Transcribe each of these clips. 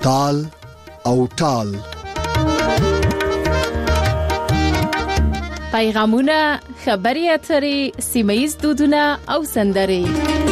تال او ټال. پیغامونه، خبري اترې، سیمه‌ییز دودونه او سندرې.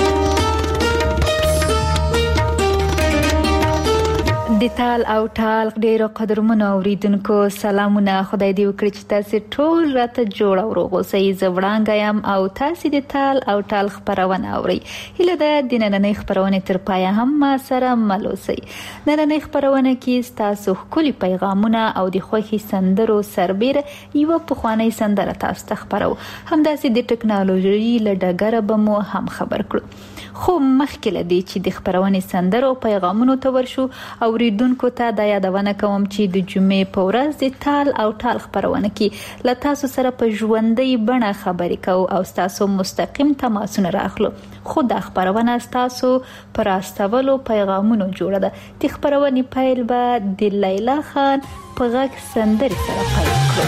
د تال او ټال ډیرو قدرمنو اوریدونکو سلامونه. خدای دې وکړي چې تاسو ټول راته جوړ او روغ اوسئ. زه وړانګه یم او تاسو د تال او ټال خبرونه اورئ. هیله ده د نننۍ خبرونه تر پایه هم ما سره مل اوسئ. نننۍ خبرونه کې تاسو ښکلي پیغامونه او د خوښي سندرو سربېره یو پخوانی سندره تاسو ته خبرو. همداسې د ټکنالوژي له ډګره به مو هم خبر کړو. خو مخکې لدی چې د خبرونه سندرو پیغامونو ته ورشو اوریدونکو ته د یادونه کوم چې د جمعې په ورځ د تال او ټال خبرونه کې ل تاسو سره په ژوندۍ بڼه خبرې کوو او تاسو مستقیم تماسونه راخلو. خو د خبرونه تاسو پر استولو پیغامونو جوړه ده. د خبرونه پیل به د لیلا خان په غږ سندرې سره پیل کړو.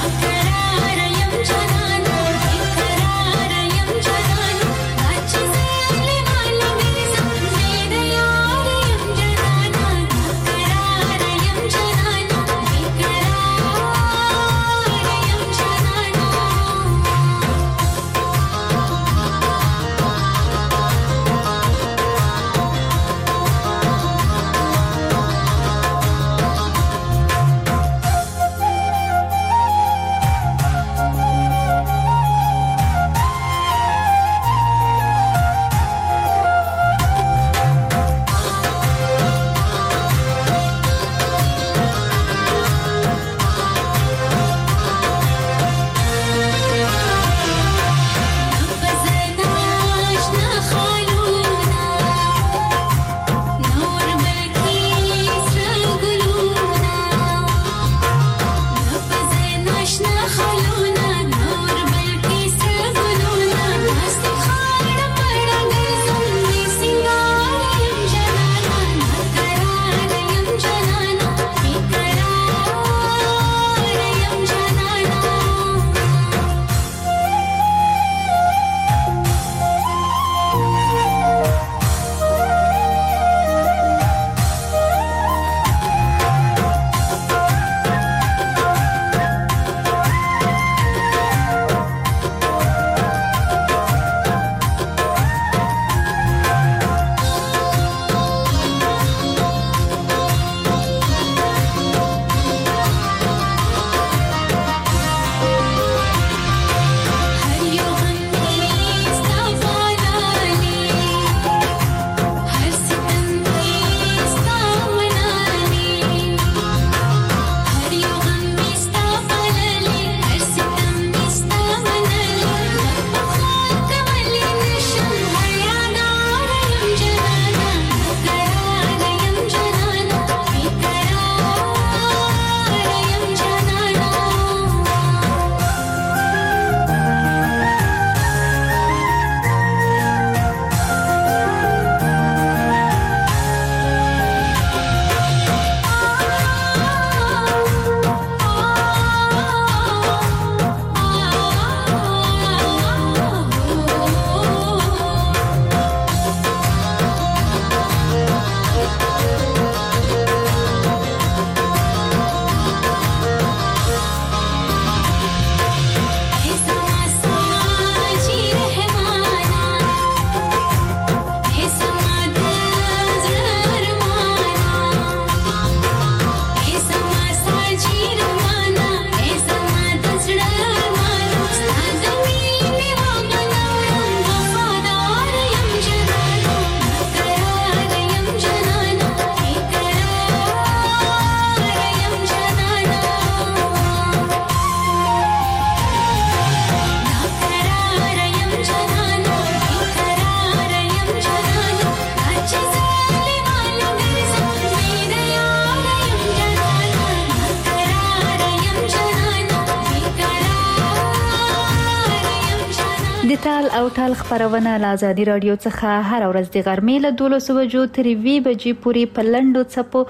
د تال او ټال خبرونه له آزادي رادیو څخه هر ورځ د غرمې له 12 بجو تر 2 بجې پورې په لنډو څپو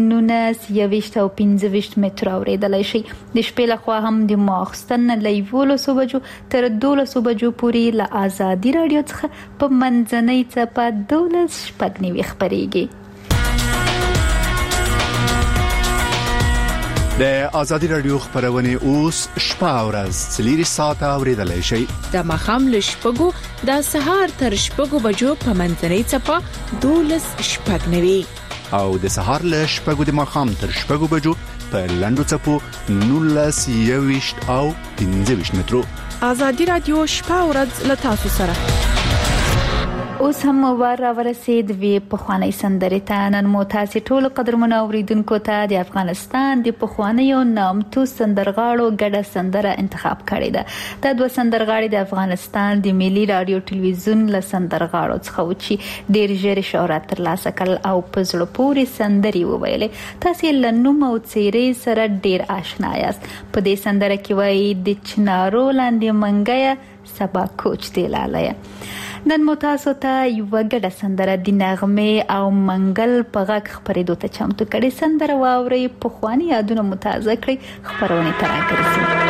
19 او 15 متر اوریدلای شي. د شپې لخوا هم د ماخستن له 11 بجو تر 12 بجو پورې له آزادي رادیو څخه په منځنۍ څپه 12 شپږ نیوي خبريږي. د ازادي رادیو خبرونه اوس شپه او ورځ 4 ساعته اوریدلای شئ. د مخام له شپږو د سهار تر شپږو بجو په منځنۍ چپه 12 شپږ نوي او د سهار له شپږو د مخام تر شپږو بجو په لندو چپو 19 او 15 مترو. ازادي رادیو شپه او ورځ له تاسو سره. اوس هم ورسید وی په خوانی سندرې ته نن مو تاسو ټول قدرمنو اوریدونکو ته د افغانستان د پخوانیو نامتو سندرغاړو ګډه سندره انتخاب کړې ده. دا دوه سندرغاړي د افغانستان د ملي رادیو ټلویزیون له سندرغاړو څخه و چې ډېر ژر شهرت ترلاسه کړ او په زړه پورې سندرې وویلې. تاسو له نوم او څیرې سره ډېر آشنا یاست. په دې سندره کې وایي د چنارو لاندې منګیا سبا کوچ دی لاله. نن مو تاسو ته یو ګډه سندره د نغمه او منګل په غږ خبرېدو ته چمتو کړي. سندره واوري په خواني یادونه متازه کړي خبرونه تر راګرځي.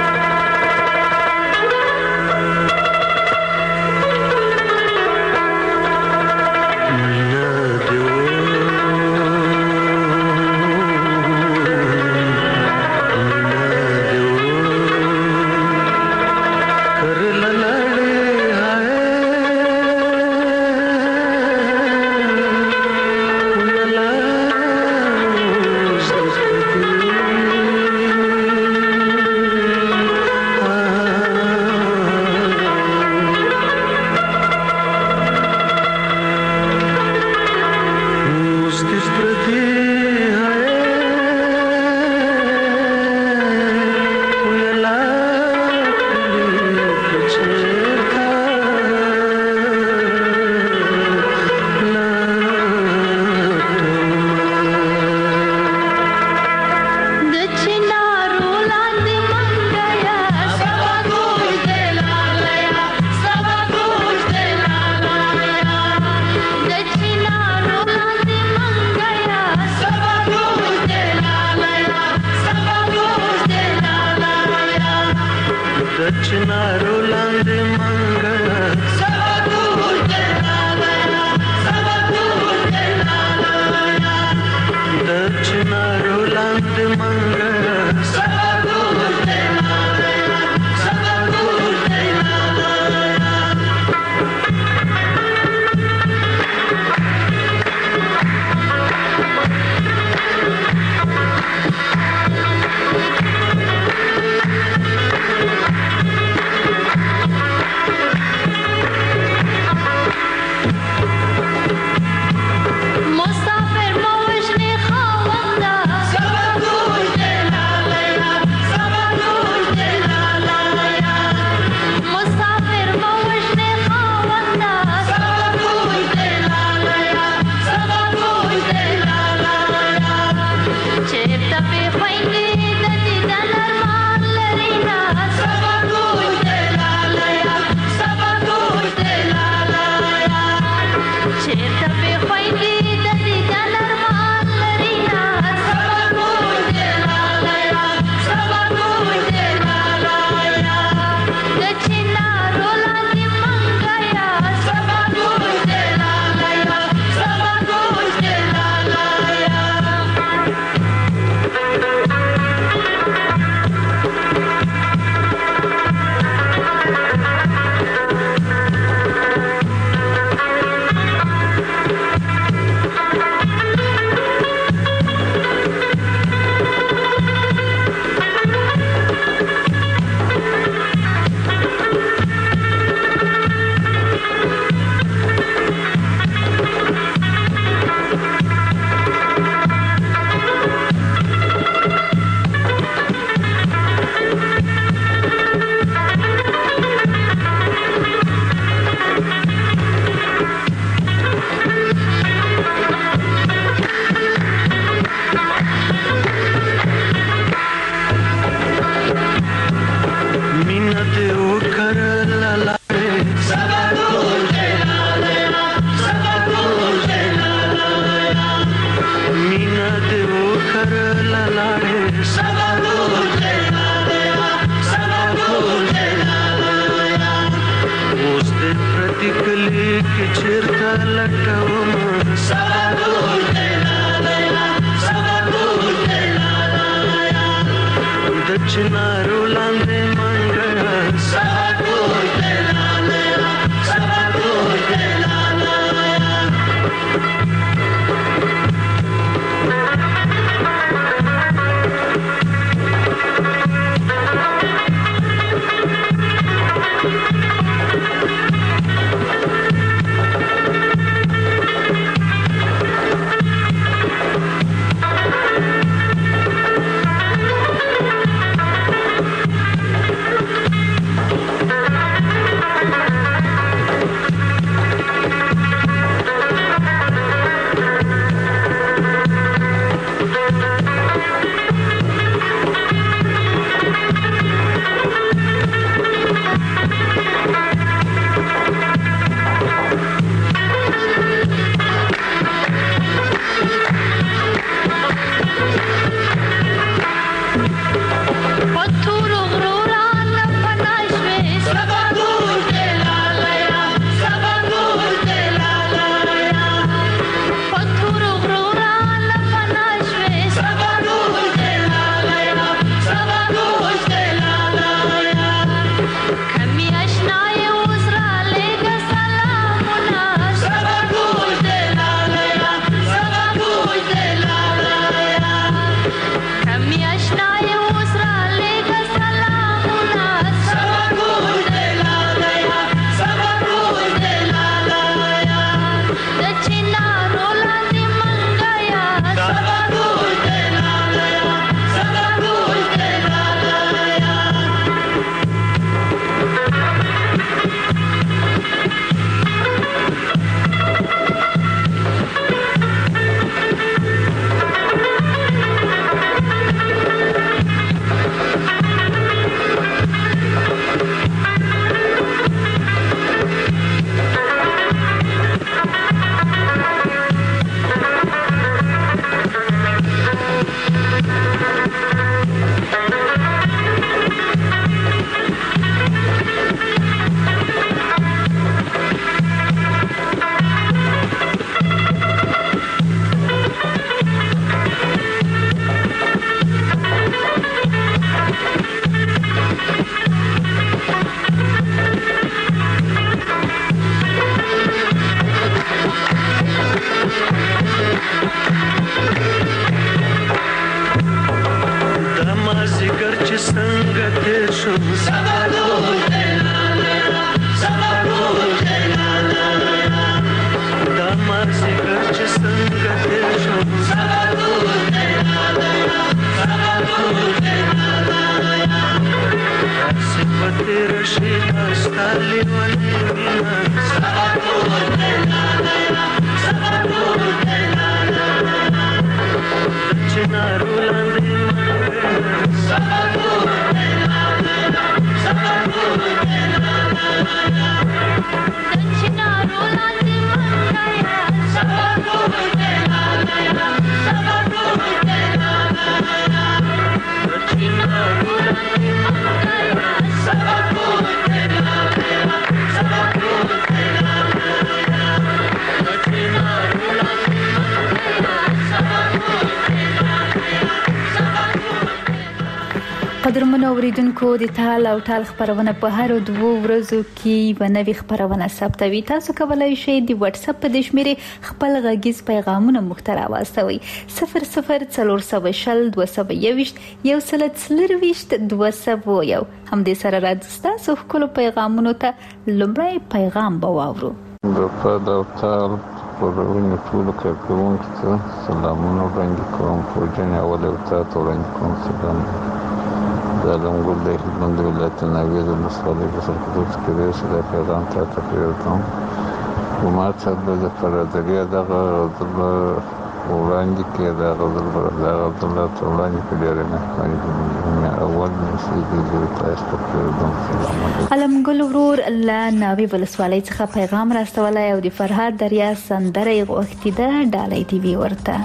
چنارو لاندې منګه سبا ټول دلاله سبا ټول دلاله قدرمنو اوریدونکو د تال او ټال خبرونه په هر 2 ورځو کې ونوي خبرونه ثبتوي. تاسو کولای شئ د واتس اپ په دشمېره خپل غږیز پیغامونه مختار واستوي 00420 221 102 هم دې سره راځي خپل پیغامونو ته لومړی پیغام به واورو. د تال او ټال خبرونه ټول کارکونکو ته سلامونه وړاندې کوم. پروژه اوله تاسو وړاندې کوم سلام دالم ګل د هلمند ولایت ناوې د مسالې په خصوص کې د سره پیغام ته تقریبا کومه څه د فرادریا دغه وړاندې کې د غزل برادر الله تعالی په ډېر نه اول مسجد د تاسو په علمګل ورور الله ناوې ولسوالۍ څخه پیغام راستولای او د فرهاد دریا سندره غوښتي ده ډالۍ ټي وي ورته.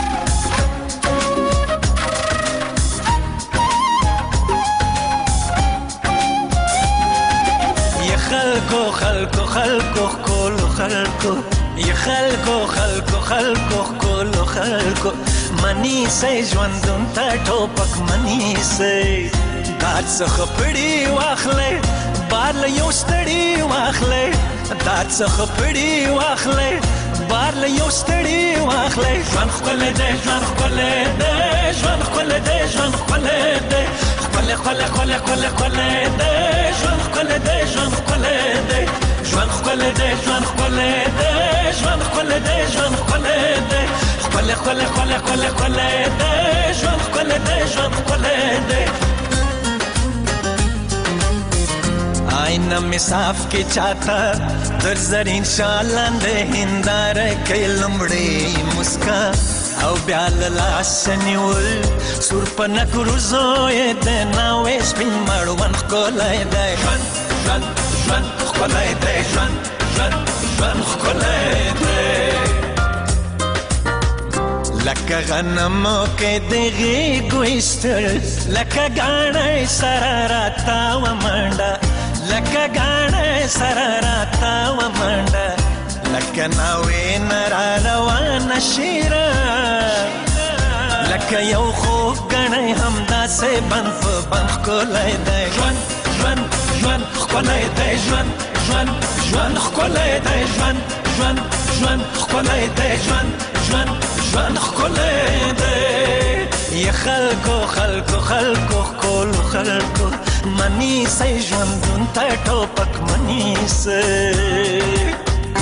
خلکو کولو خلکو یا خلکو کولو خلکو منی سي ژوندون تا ټوپک منی سي داد څخه پړی واخلې بار له یو ستړي واخلې داد څخه پړی واخلې بار له یو ستړي واخلې ژوند ښکلی دی ژوند ښکلی دی ژوند ښکلی دی ژوند ښکلی دی ښکلی ښکلی ښکلی ښکلی ښکلی دی ژوند ښکلی دی ژوند ښکلی دی ژوند ښکلی دی ژوند ښکلی دی ژوند ښکلی دی ژوند ښکلی دی ښکلی ښکلی ښکلی ښکلی ښکلی دی ژوند ښکلی دی ژوند ښکلی دی آینه می صاف کې چاته در زرین شالاندې هنداره کې لمړې مسکا او بیا له لاس نیول سور په نکرو زوی د ناوې سپین مړوند ښکلی دی ژوند ژوند ژوند ښکلی دی ژوند ژوند ژوند ښکلی دی لکه غنمو کې د غېږو ایستل لکه ګاڼۍ سره راتاوه منډه لکه ګاڼۍ سره راتاوه منډه لکه ناوې نه را روانه شیره لکه یو خوږ ګڼۍ همداسې بند په بند ښکلی دی ژوند ژوند ژوند ښکلی دی ژوند ژوند ژوند ښکلی دی ژوند ژوند ژوند ښکلی دی ژوند ژوند ژوند ښکلی دی ی خلکو خلکو خلکو ښکلو خلکو منیسئ ژوندون ته ټوپک منیسئ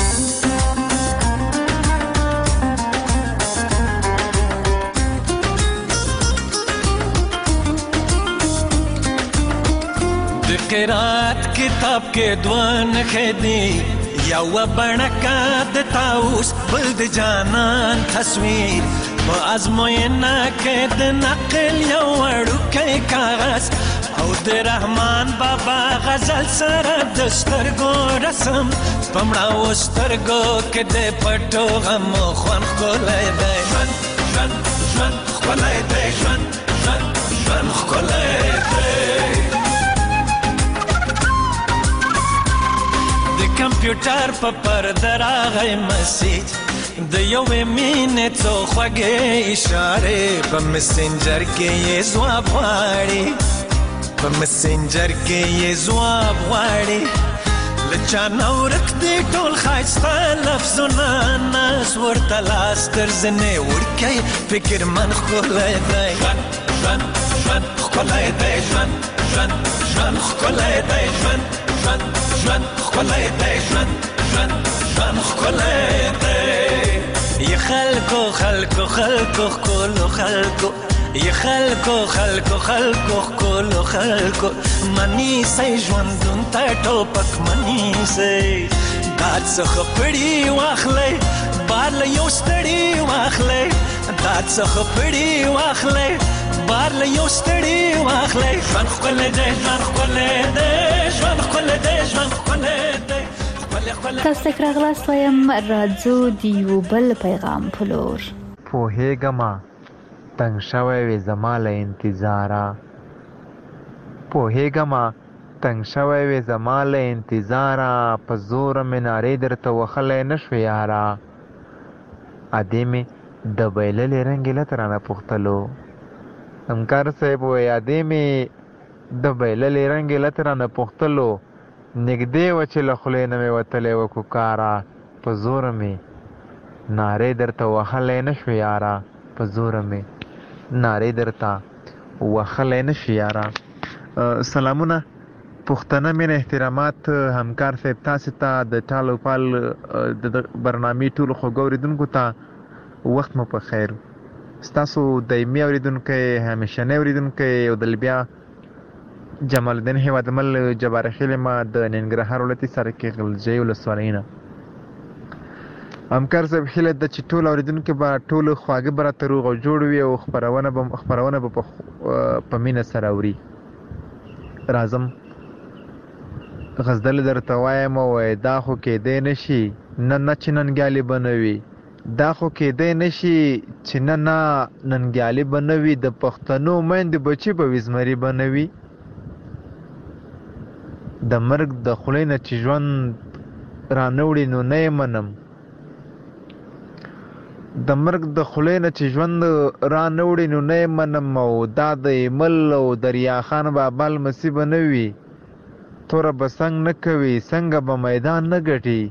د قرات کتاب کې دوه نښې دي یوه بڼکه د طاووس بل د جانان تصویر په ازموینه کې د نقل یو وړوکی کاغذ او د رحمان بابا غزل سره د سترګو رسم په مړاوو سترګو کې د پټو غمو خوند ښکلی دی ژوند ژوند ژوند ښکلی دی ژوند ژوند ژوند ښکلی دی د کمپیوټر په پرده راغی مسیج د یوې مینې څو خوږې اشارې په مسنجر کې یې ځواب غواړي په مسنجر کې یې ځواب غواړي له چا نه ورک دي ټول ښایسته لفظونه ناز ورته لاس تر زنې وړکی فکرمن ښکلی دی ژوند ژوند ژوند ښکلی دی ژوند ژوند ژوند ښکلی دی ژوند ژوند ژوند ښکلی دی ژوند ژوند ژوند ښکلی دی ی خلکو خلکو خلکو ښکلو خلکو ی خلکو خلکو خلکو ښکلو خلکو منیسئ ژوندون ته ټوپک منیسئ داد څخه پړی واخلئ بار له یو ستړي واخلئ داد څخه پړی واخلئ بار له یو ستړي واخلئ ژوند ښکلی دی ژوند ښکلی دی ژوند ښکلی دی ژوند ښکلی دی تاسو ته راغلاست وایم راځو د یو بل پیغام په لور پوهېږمه تنګ شوی وې زما له انتظاره پوهېږمه تنګ شوی وې زما له انتظاره په زوره مې نارې درته وهلی نه شوې یاره ادې مې د بایللې رنګې لته رانه پوښتلو همکار صاحب وایي ادې مې د بایللې رنګې لته رانه پوښتلو نږدې وه چې له خولې نه مې وتلی وه کوکاره په زوره مې نارې درته وهلی نه شوې یاره په زوره مې نارې درته وهلی نه شي یاره سلامونه پښتنه مینه احترامات همکار صاحب تاسې ته د ټال او پال د برنامې ټولو خوږو اورېدونکو ته وخت مو په خیر ستاسو دایمي اورېدونکی همیشنی اورېدونکی او د بیا جمال الدین هیوادمل جبار خیل ما د ننګرهار ولایت سرکې غلجۍ ولسوالۍ نه همکار صاحب هیله ده چې ټول اورېدونکي به ټولو خواږه به راته روغ او جوړ وي او خپرونه به په مینه سره اوري راځم غزدل درته وایم وایي دا خو کېدی نه شي نه چې ننګیالي به نه وي دا خو کېدی نه شي چې نه ننګیالي به نه وي د پښتنو میندې بچي به وي زمري به نه وي د مرګ د خولې نه چې ژوند رانه وړي نو نه یې منم د مرګ د خولې نه چې ژوند را نه وړي نو نه یې منم او دا د ایمل او دریا خان بابا لمسي به نه وي توره به څنګ نه کوي څنګه به میدان نه ګټي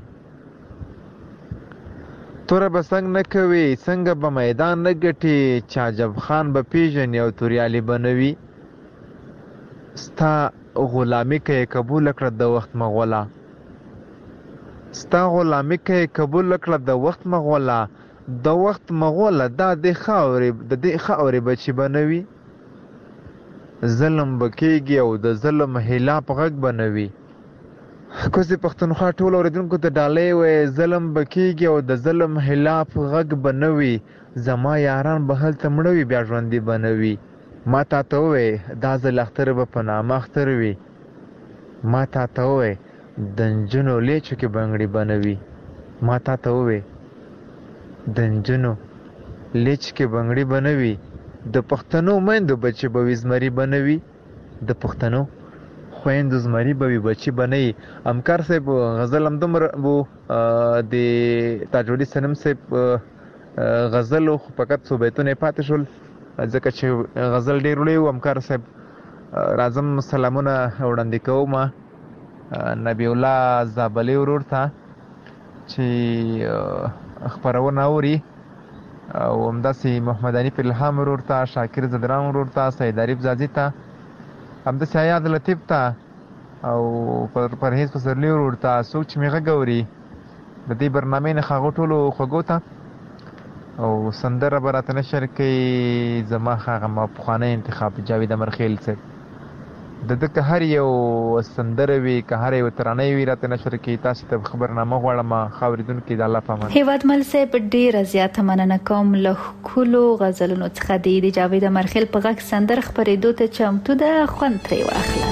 توره به څنګ نه کوي څنګه به میدان نه ګټي چې عجب خان به پیژني او توریالي به نه وي ستا غلامي که یې قبول کړه د وخت مغوله ستا غلامي که یې قبول کړه د وخت مغوله د وخت مغوله دا د دې خاورې بچي به نه وي ظلم به کېږي او د ظلم حلاف غږ به نه وي کوزې پښتونخوا ټولو اورېدونکو ته ډالۍ وایي ظلم به کېږي او د ظلم حلاف غږ به نه وي زما یاران به هلته مړه وي بیا ژوندي به نه وي ما تا ته ووایې دا ځل اختر به په نامه اختر وي ما تا ته ووایې د نجونو لیچو کې بنګړي به نه وي ما تا ته ووایې د نجونو لیچ کې بنګړي به نه وي د پښتنو میندو بچي به وي زمري به نه وي د پښتنو خویندو زمري به وي بچي به نه وي همکار صاحب غزل همدومره و د تاجوالي صنم صاحب غزل خو فقط څو بیتونه یې پاتې شول ځکه چې غزل ډېر وړی و همکار صاحب راځم سلامونه وړاندې کوم نبی الله زابلي ورور ته چې خپرونه اوري او همداسې محمد حنیف الهام ورور ته شاکر زدران ورور ته سید عریف زازي ته همداسې حیات لطیف ته او پرهیز پسرلي ورور ته څوک چې مې غږ اوري د دې برنامې نه هغو ټولو خوږو ته او سندره به راته نشر کوي زما هغه ما پخوانی انتخاب جاوید امرخیل صاحب د ده که هر یو سندره وي که هر یو ترانه وي راته نشر کوي تاسو ته خبرنامه غواړم ښه اورېدونکي د الله په امان هیوادمل صاحب ډېره زیاته مننه کوم له ښکلو غزلونو څخه د جاوید امرخیل په غږ سندره خپرېدو ته چمتو ده خوند ترې واخله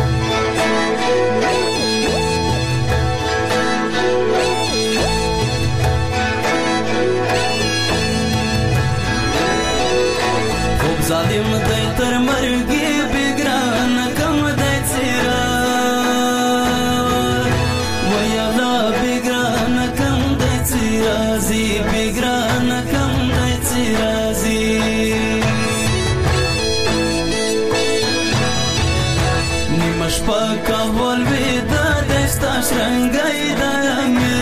ظالم دی تر مرګي بګران کم دی څیرا ویلا بګران کم دی څیرا زی بګران کم دی څیرا زی نیمش پاکا ول ودا دستا شرنګای دمه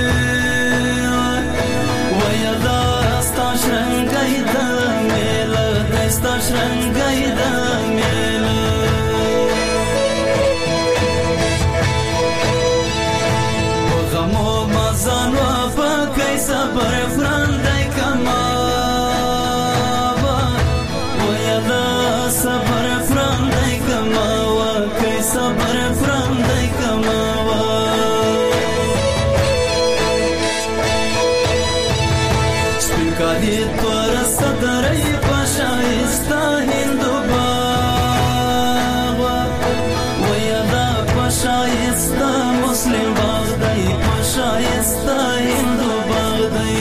ویلا ستا شرنګای دمه ستا شرنګای د میله په غمو مزان و پکې صبر فرندای کما ویلا صبر فرندای کما وکې صبر فرندای کما سپکالی تور صدرای شایستا هندو باغ ویدا شایستا مسلم باغ دی شایستا هندو باغ دی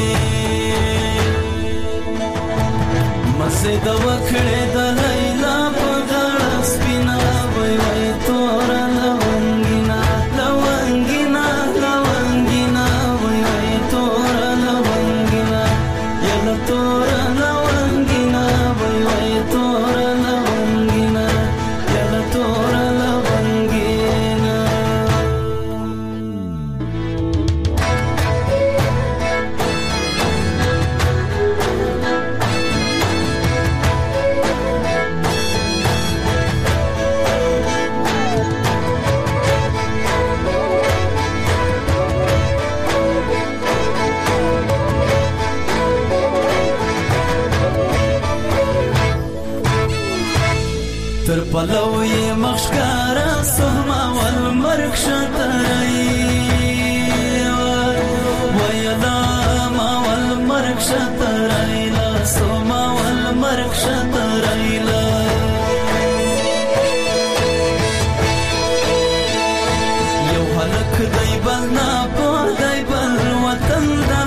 مسجد وکړه د لیلا په غاړه سپینا وای وای تور لونګینا لونګینا لونګینا وای وای تور لونګینا یلا تور تر پلوی مخشکارا سهما والمرک شترئی ویلا ما والمرک شترئی لا سهما والمرک شترئی لا یو حلق دی بلنا پو دی بل وطن دا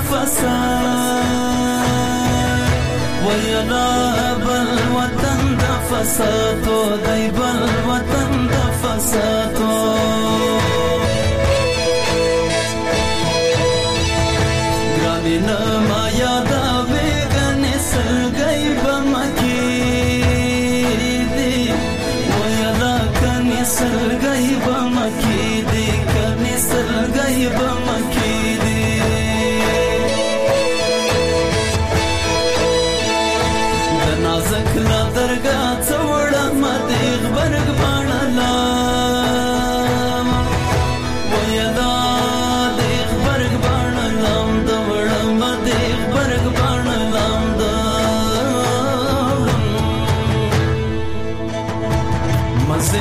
فساد ویلا بل وطن دا فسادو دی بل وطن دا فسادو گرانی نما یادا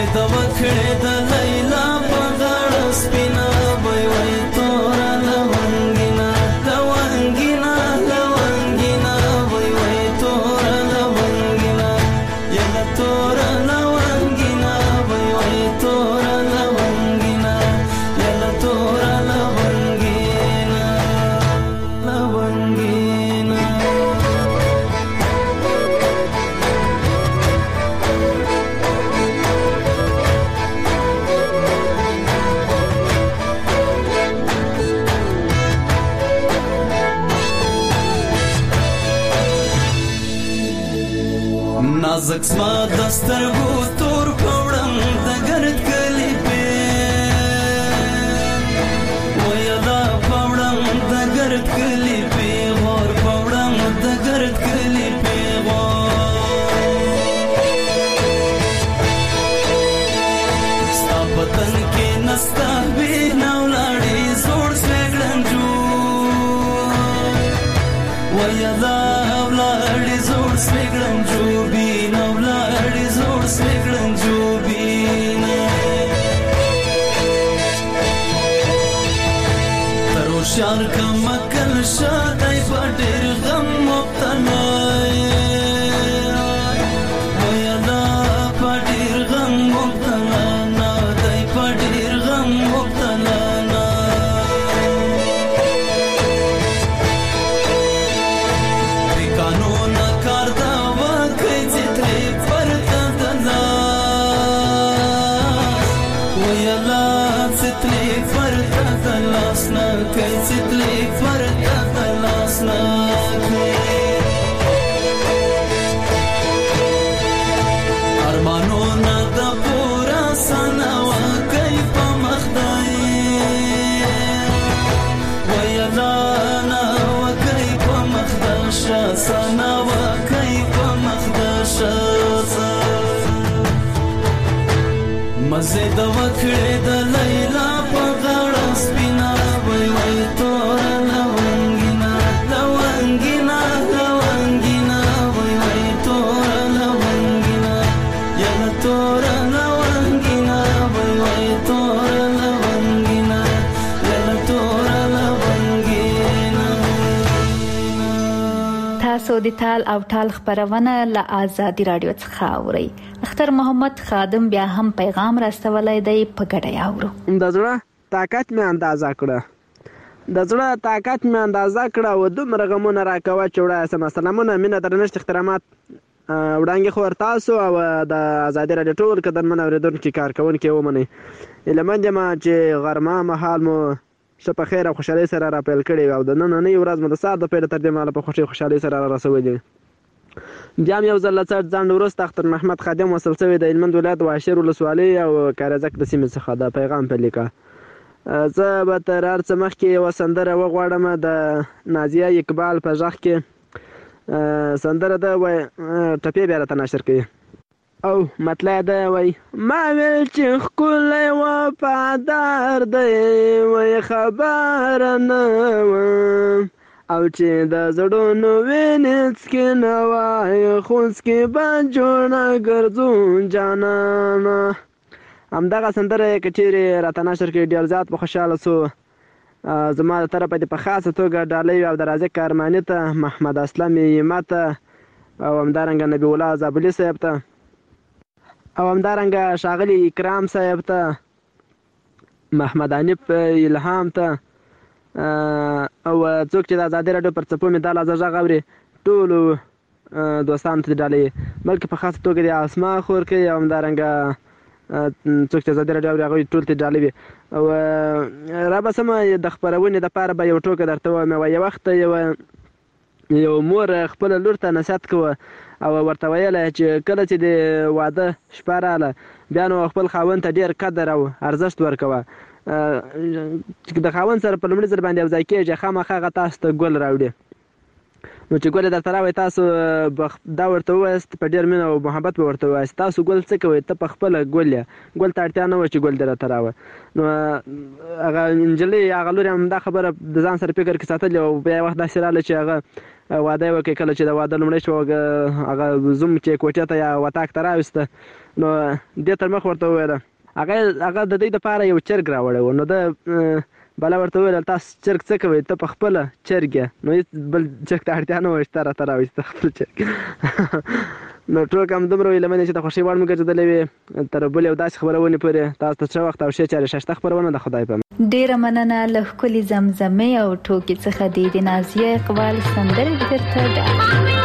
د وکړې د لیلا په غاړه سپینه وای وای تورا لونګینا لونګینا لونګینا وای وای تورا لونګینا یلا تورا لونګینا وای وای تورا لونګینا یلا تورا لونګینا لونګینا نازک زما د سترګو تور پوړم د ګرد کلی په ویلا پوړم د ګرد کلی په غور پوړم د ګرد کلی په ستا پتن کې نستا به نولاړې زوړ سګړنجو ویلا ولاړې زوړ سګړنجو شار کمکل شادای په ډېر غم مبتلا ویلا په ډېر غم مبتلا نه دای په ډېر غم مبتلا نه د قانون کار دا وکړي چې ترې پرته دلا ویلا چې ترې پرته دلا سنا کیسې فرتا تلاسنا ارمانو نه د پورا سنا وکي په مخدای ویلا نه وکي په مخداش سنا وکي په مخداش مزه د وکړې د لیلا په غاړه سپینا وای وای تورا لونګینا لونګینا لونګینا وای وای تورا لونګینا یلا تورا لونګینا وای وای تورا لونګینا یلا تورا لونګینا. تاسو د تال او ټال خبرونه له آزادي رادیو څخه اورئ. اختر محمد خادم بیا هم پیغام راستولی دی په ګډه یاورو. د زړه طاقت مې اندازه کړه و دومره غمونه راکوه چې وړه سم. سلامونه مینه درنښت احترامات وړاندې خو تاسو او د آزادي رادیو ټول قدرمن اورېدونکي کارکوونکي ومنئ. هیله مند یم چې غرمه مهال مو ښه په خیر او خوشحالۍ سره را پیل کړی او د نننۍ ورځ مو د سهار د پیل تر دې مهاله په خوشحالۍ سره را رسولي. بیا هم یو ځل له څټ ځنډ وروسته اختر محمد خادم وصل شوی د هلمند ولایت واشیر ولسوالۍ او کارزک د سیمې څخه د پیغام په لیکه. زه به تر هر څه مخکې یوه سندره وغواړم د نازیه اقبال په غږ کې. سندره ده وایي ټپې بیا راته نشر کوي او مطلع ده وایي ما ویل چې ښکلی وفادار دی وایي خبره نه وم او چې د زړونو وینې څکې نه وای خونسکې به جوړه ګرځو جانانه. همدغه سندره یې که چیرې راته نشر کړي ډېر زیات به خوشحاله سو. زما د طرفه دې په خاصه توګه ډالۍ او د رازق ارماني ته، محمد اسلم یمه ته او همدارنګه نبی الله زابلي صاحب ته او همدارنګه ښاغلي اکرام صاحب ته، محمد حنیف الهام ته او څوک چې د آزادي راډیو پر څپو مې دا لحظه غږ اوري ټولو دوستانو ته ډالۍ، بلکې په خاصه توګه د اسما خورکۍ او همدارنګه څوک چې آزادي راډیو اوري هغوی ټول ته ډالۍ وي. او رابسمه د خپرونې دپاره به یو ټوکه درته ووایم. یو وخت یو مور خپله لور ته نصیحت کوه او ورته ویله چې کله چې د واده شپه راغله بیا نو خپل خاوند ته ډېر قدر او ارزښت ورکوه. چې د خاوند سره په لومړي ځل باندې یو ځای کېږي خامخا هغه تاسو ته ګل راوړي. نو چې ګل درته راوړي تاسو دا ورته ووایاست په ډېر مینه او محبت به ورته ووایاست تاسو ګل څه کوئ ته په خپله ګل یې ګل ته اړتیا نه وه چې ګل دې راته راوړه نو هغه نجلۍ هغه لور هم دا خبره د ځان سره فکر کې ساتلې او بیا وخت داسې راغله چې هغه واده یې وکړي کله چې د واده لومړی شو هغه زوم چې کوټې ته یا وطاق ته راوسته نو دې تر مخ ورته وویله هغه د دوی دپاره یو چرګ راوړی و نو ده بله ورته وویل تاسو چرګ څه کوئ ته په خپله چرګ یې نو هېڅ بل چرګ ته اړتیا نه وه چې ته راته راوړي ته خپل چرګ نو ټوک هم دومره ویله منې چې د خوښۍ وړ مې ګرځېدلی وې تر بل یو داسې خپرونې پورې تاسو ته ښه وخت او ښې چارې ښایسته خپرونه د خدای په امان. ډېره مننه له ښکلې زمزمې او ټوکې څخه د نازیه اقبال سندرې درته ډالۍ.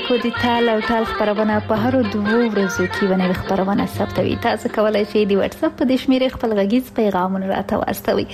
اوریدونکو د تال او ټال خبرونه په هر 2 ورځو کې ونوي خبرونه ثبتوي. تاسو کولای شئ د واتس اپ په د شمیرې خپل غږیز پیغامونه راته واستوي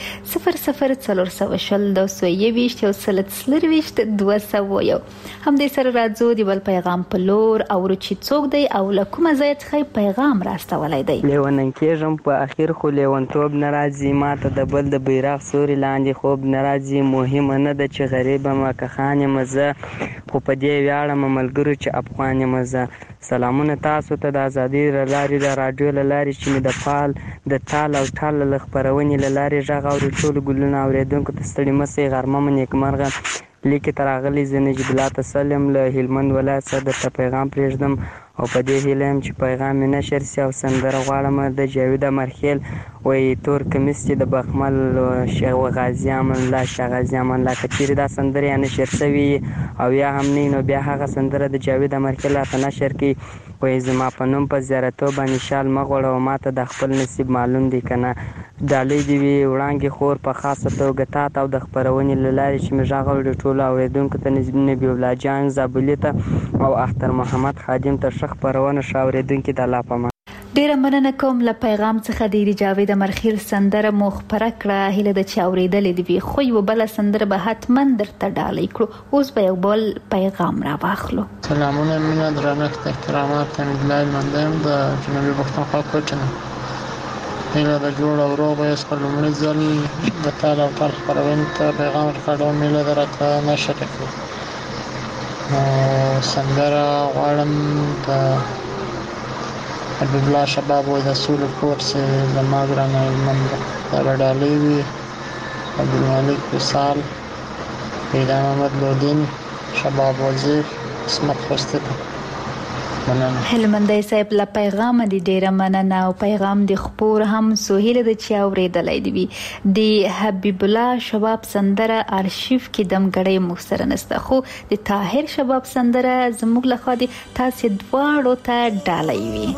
004022 هم دې سره راځو د بل پیغام په لور او چې څوک دی او لکه ځای څخه پیغام راستولای دی. لیونن کېږم په اخر خو لیونتوب ناراضي ماته د بل د بیرغ سوري لاندې خوب ناراضي مهمه نه ده چې غریب ما که خان مزه خو په دې ویاړم ملګرو چې افغان مزه. سلامونه تاسو ته د ازادي لارې د رادیو لارې چې د فال د تال او ټال خبرونې لارې ژغ او ټول ګلونه اوریدونکو ته ستړي مسي غرمه نیکمرغه لیکي تراغلی زنجی بلا تسلم له هلمند ولایت څخه د پیغام پرېږدم او په دې هیله چې پیغام مې نشر سي او سندره غواړم د جاوید مرخیل وای تور کمیس چې د بخمل شیخ غازی امان الله شیخ غازی امان الله کچیر دا سندره یا نشر سوي او یا هم نه نو بیا هغه سندره د جاوید مرخیل ته نشر کی وای زما په نوم په زیارتو باندې شال مغوړ او ماته د خپل نصیب معلوم دي کنه دالې دی وی وړانګي خور په خاصه توګه تاسو او د خبرونې لارې چې مژغه ټول اوریدونکو ته نبی الله جان زابلیته او اختر محمد خادم ته شخ پرونه شاوریدونکو ته لا پما ډیره مننه کوم له پیغام څخه د جاوید مرخیل سندره مخبره کړه هله د چاوریدلې دی خو یو بل سندره به حتما درته ډالې کړو. اوس به یو بل پیغام را واخلو. سلامونه مینه درنښت احترامات انډلای مندم د جنوبي پښتونخوا کوټنه هله د جوړ او روغ یې سپلمړي ځل د تال او ټال خبرونه ته پیغام ورکړم مله درته نشه کړو سندره غواړم د حبیب الله شباب و د سول کورس د ماګرانه من د وډالې وی عبدالملک وصال پیدا محمد لودین شباب وزیر اسمت خوسته هلمندای صاحب له پیغام دی ډیره مننه او پیغام دی خبر هم سهیل د چا اوریدلای دی د حبیب الله شباب سندره ارشیف کې دمګړې مخسر نسته خو د طاهر شباب سندره زموږ لخوا دی تاسو دواړو ته ډالۍ وی.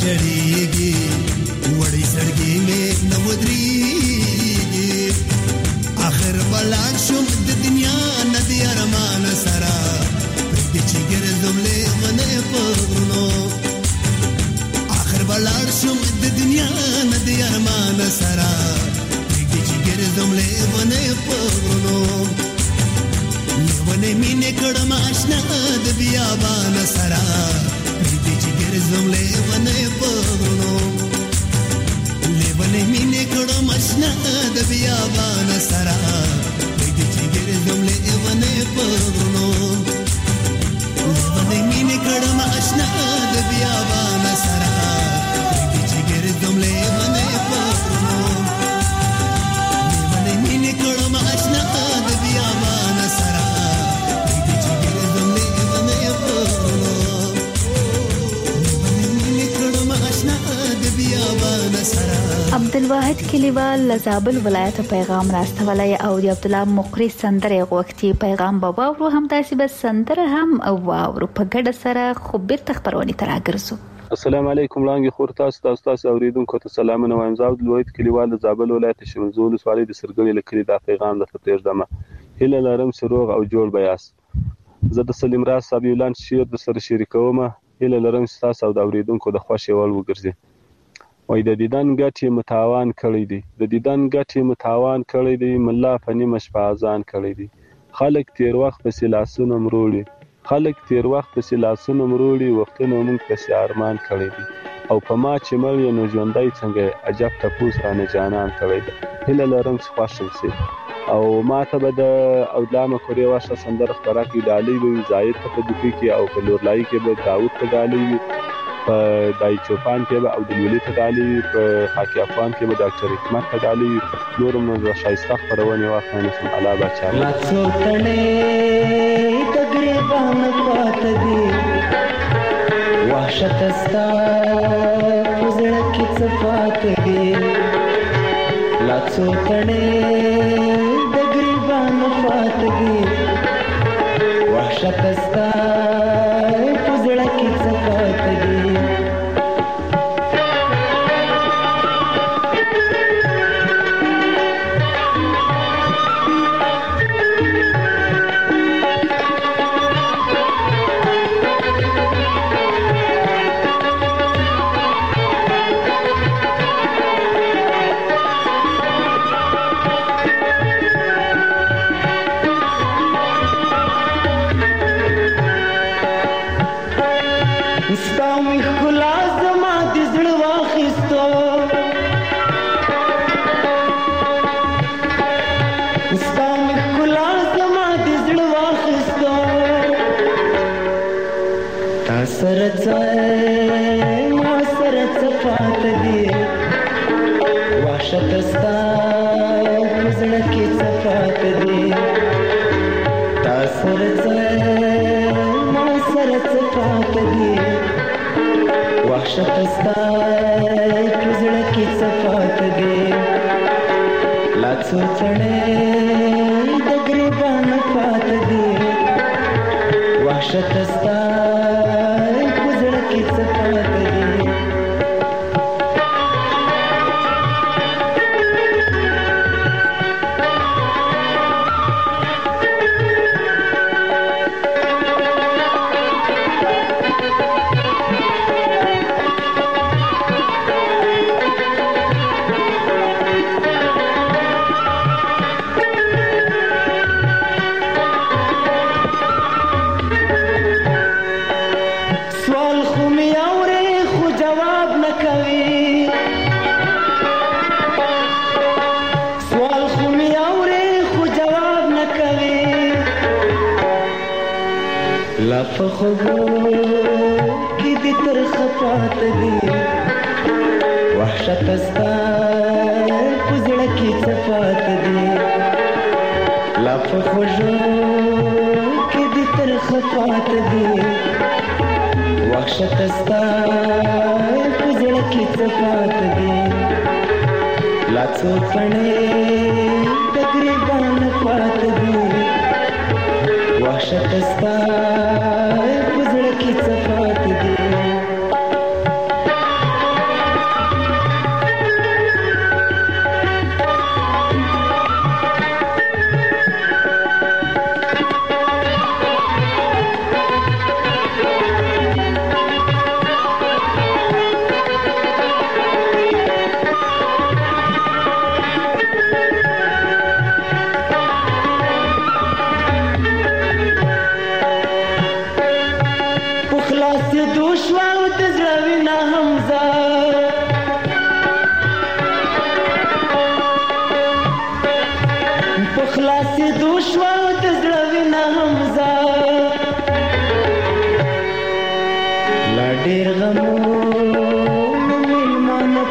جړېږي وړې سړګي مې نو درېږي اخر بلان شم د دنیا نه دی ارمان سره پرې چې ګرځم له منه پغرونو اخر بلان شم د دنیا نه دی ارمان سره پرې چې ګرځم له منه پغرونو ونه مینه کړم آشنا د بیابان سره پرې چې ګرځم له منه پغرونو ونه مینه کړم آشنا د بیابان سره پرې چې ګرځم له منه پغرونو ونه مینه کړم آشنا د بیابان سره پرې چې ګرځم له منه پغرونو ونه مینه کړم آشنا د بیابان سره عبدالواحد کلیوال لزابل ولایت پیغام راستولی او د عبد الله مقری سندره غوښتي پیغام بابا ورو هم داسې بس سندره هم او واورو په ګډه سره خو بیرته خبرونه تر راګرځو. السلام علیکم لانګي خور تاسو اوریدونکو ته سلامونه وایم. زه عبدالواحد کلیوال لزابل ولایت شمزول سوالي د سرګړي لکري دا پیغام د خطر دمه هله لرم سروغ او جوړ بیاس زه د سلیم راز صاحب اعلان شیر د سره شریکوم هله لرم تاسو او د اوریدونکو د خوشي ول وګرځي وای د دیدن ګټي متاوان کړی دی د دیدن ګټي متاوان کړی دی ملا فنی مشپازان کړی دی خلک تیر وخت په سلاسونو مروړي خلک تیر وخت په سلاسونو مروړي وختونه موږ په ارمان کړی دی او په ما چې مړ نو ژوندۍ څنګه عجب تپوس رانه جانان کړی دی هله لرم خوشم سي او ما ته به د اودلامه کوري واشه سندره خبره کې ډالۍ وي زاید ته په دکی کې او په لورلای کې به داوود ته ډالۍ وي په دای چوپان کې به او د ویلي ته ډالۍ په خاکی افغان کې به ډاکټر حکمت ته ډالۍ نورم نو شایسته خبرونه واخلنه سم الله بچا لا څوکړې تقریبا پات دي وحشت استا وزړه کې صفات دي لا څوکړې تقریبا پات دي وحشت استا وزړه کې صفات دي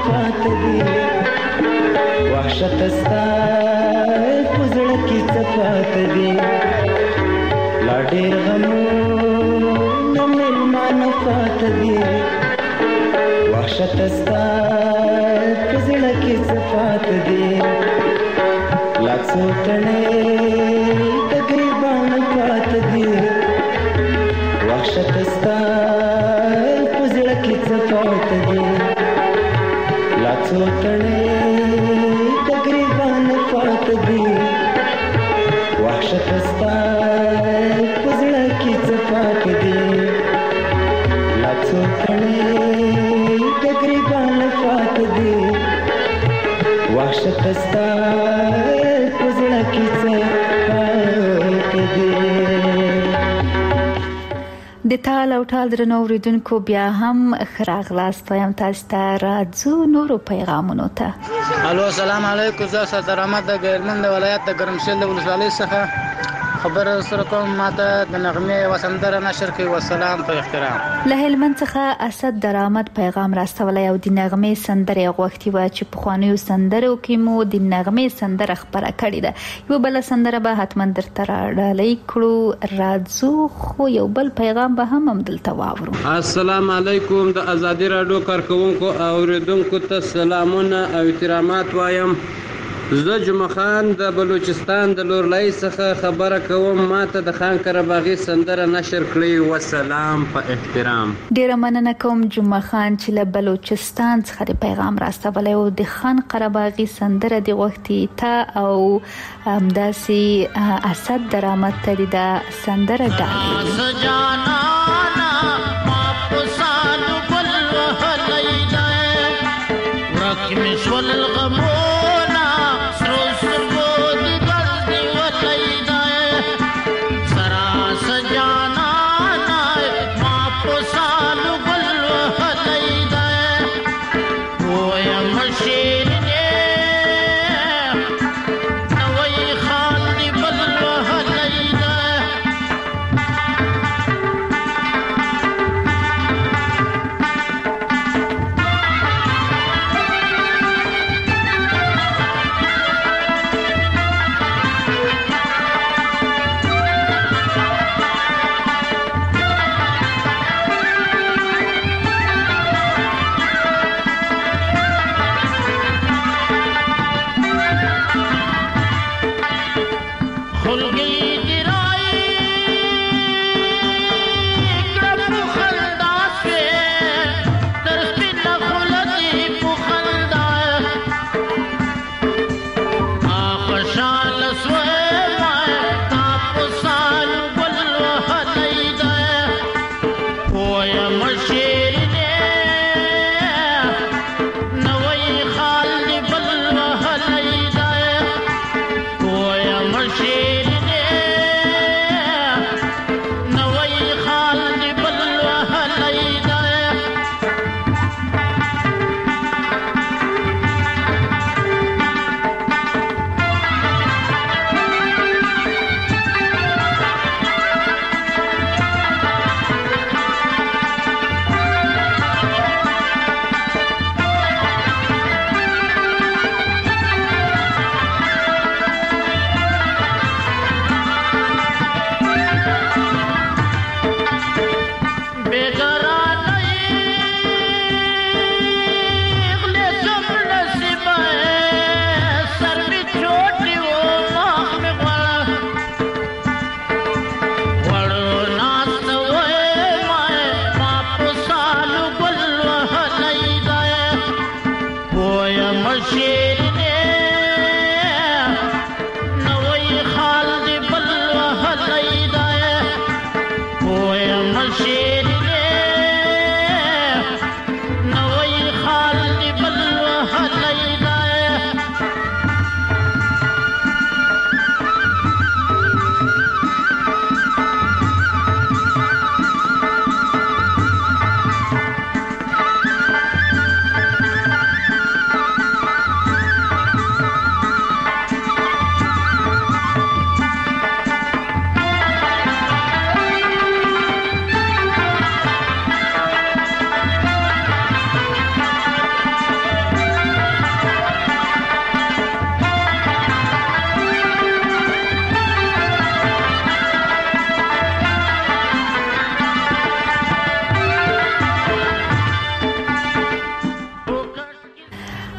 پات دی وحشت ستا پزړه کې صفات دی لا ډېر غمونه مېلمانه پات دی وحشت ستا پزړه کې صفات دی لا څو تڼۍ د ګریبانو پات دی وحشت ستا پزړه کې صفات دی لا څو تڼۍ د ګریبانو پات دی وحشت ستا پزړه کې صفات دی لا څو تڼۍ د ګریبانو پات دی وحشت ستا پزړه کې صفات دی. د تال او ټال درنو اوریدونکو بیا هم ښه راغلاست وایم تاسو ته راځو نورو پیغامونو ته. الو السلام علیکم زه صدر احمد د ګرمند ولایت د ګرمشل د ولسوالۍ څخه خبر سره کوم ماته د نغمه وسندره نشر کوي والسلام په احترام. له هلمند څخه اسد درآمد پیغام راستولی او د نغمه سندره غوښتي و چې په خوانیو سندرو کې مو د نغمه سندره خبره کړې ده یو بل سندره به حتما درته راډالۍ کړو راځو خو یو بل پیغام به هم دلته واورو. السلام علیکم د ازادي رادیو کارکونکو او اوریدونکو ته سلامونه او احترامات وایم. زه جمعه خان د بلوچستان د لورلای څخه خبره کوم ماته د خان قرباغي سندره نشر کړی والسلام په احترام. ډیره مننه کوم جمعه خان چې له بلوچستان څخه د پیغام راستولی او د خان قرباغي سندره د غوښتي تا او همداسې اسد درآمد ته د سندره ډالۍ.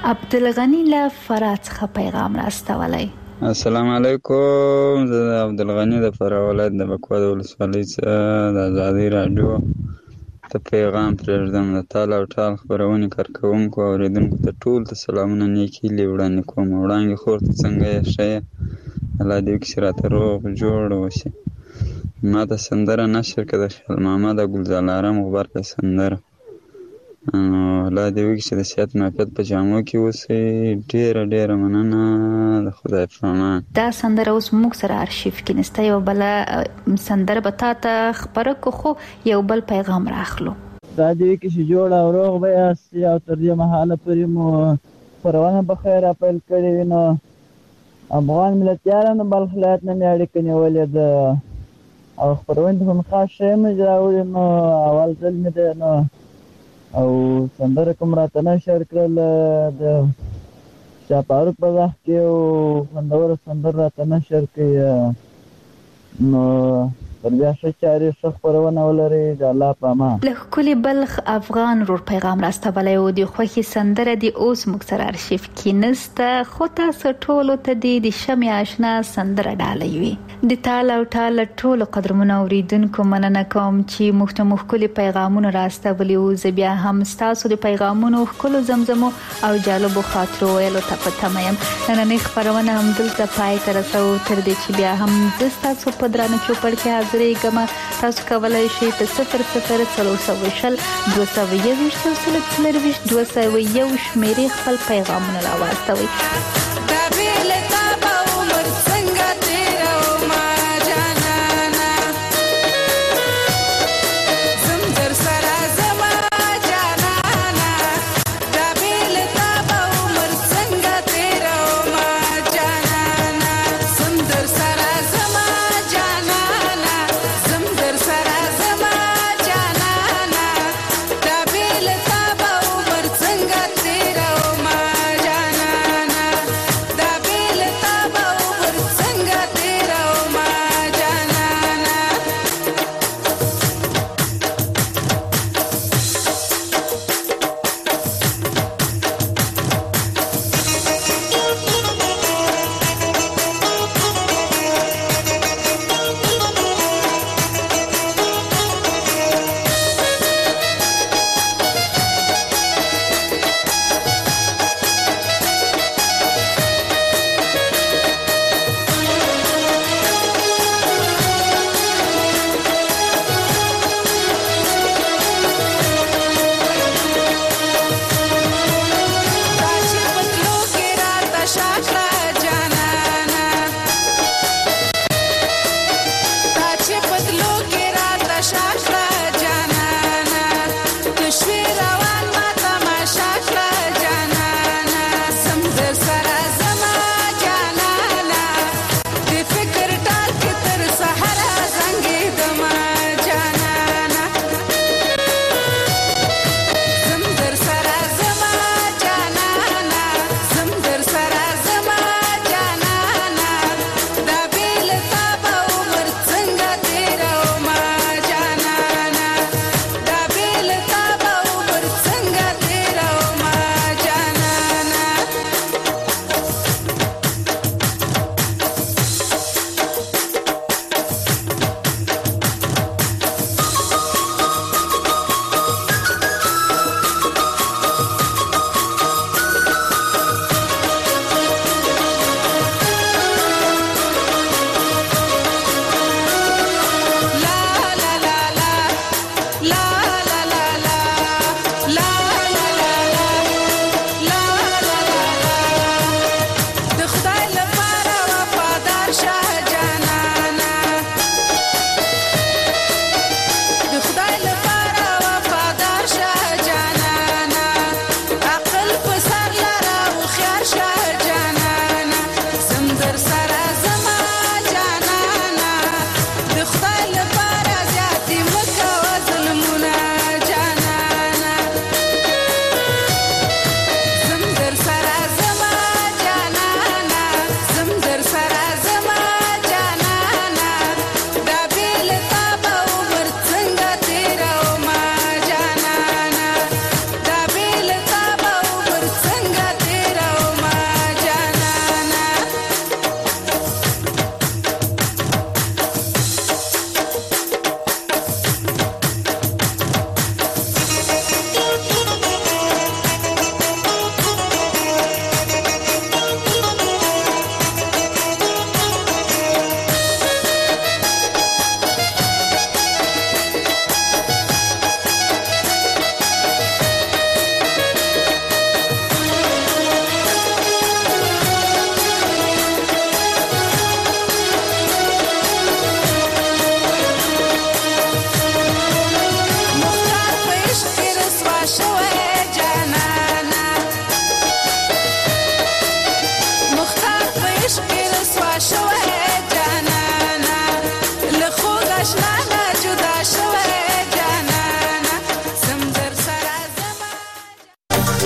عبدالغنی له فراه څخه پیغام راستولی. السلام علیکم. زه د عبدالغنی د فراه ولایت د بکوا د ولسوالۍ څخه د ازادۍ راډیو ته پیغام پرېږدم. د تال او ټال خپرونې کارکوونکو او اورېدونکو ته ټول ته سلامونه نیکې هیلې وړاندې کوم. وړانګې خور ته څنګه یې؟ ښه یې؟ الله دې وکړي چې راته روغ جوړ اوسې. ما ته سندره نشر کړه د خیال محمد او ګلزارلارم غبرګه سندره. الله دې وکړي چې د صحت معافیت په جامو کې اوسئ. ډېره ډېره مننه. د خدای په امان. دا سندره اوس موږ سره ارشیف کې نسته. یو بله سندره به تا ته خپره کړو، خو یو بل پیغام راخلو. دا دې وکړي چې جوړ او روغ به یاستئ او تر دې مهاله پورې مو خپرونه په خیر راپیل کړې وي. نو افغان ملتیانو بلخ ولایت نه مې اړیکه نیولې ده او خپرونې ته هم خاص شی مې راوړي. نو اول ځل مې ده نو او سندره کوم راته نشر کړل د شاه فاروق په وخت کې او خوندوره سندره راته نشر کړي. نو پر بیا ښه چارې ښه خپرونه ولرئ. د الله په امان. له ښکلي بلخ افغان ورور پیغام راستولی و. د خوښې سندره دې اوس موږ سره ارشیف کې نسته، خو تاسو ټولو ته دې د شمع اشنا سندره ډالۍ وي. د تال او ټال ټولو قدرمنو اورېدونکو مننه کوم چې موږ ته مو ښکلي پیغامونه راستولي وو. زه بیا هم ستاسو د پیغامونو ښکلو زمزمو او جالبو خاطرو ویلو ته په تمه یم. نننۍ خپرونه همدلته پای ته رسوو. تر دې چې بیا هم زه ستاسو په درانه چوپړ کې حاضرېږم. تاسو کولی شئ په 0040 221 201 شمېرې خپل پیغامونه راواستوئ.